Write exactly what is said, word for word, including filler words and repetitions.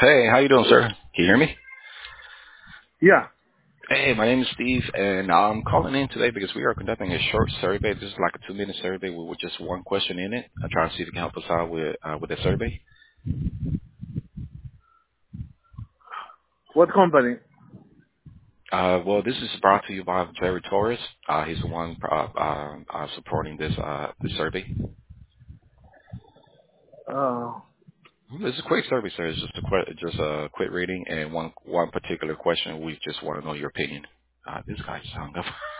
Hey, how you doing, sir? Can you hear me? Yeah. Hey, my name is Steve, and I'm calling in today because we are conducting a short survey. This is like a two-minute survey with with just one question in it. I'm trying to see if you can help us out with uh, with the survey. What company? Uh, well, this is brought to you by Jerry Torres. Uh, he's the one uh, uh, uh, supporting this uh, this survey. Uh, It's a quick survey, sir. It's just a quick, just a quick reading and one one particular question. We just want to know your opinion. Uh, this guy just hung up.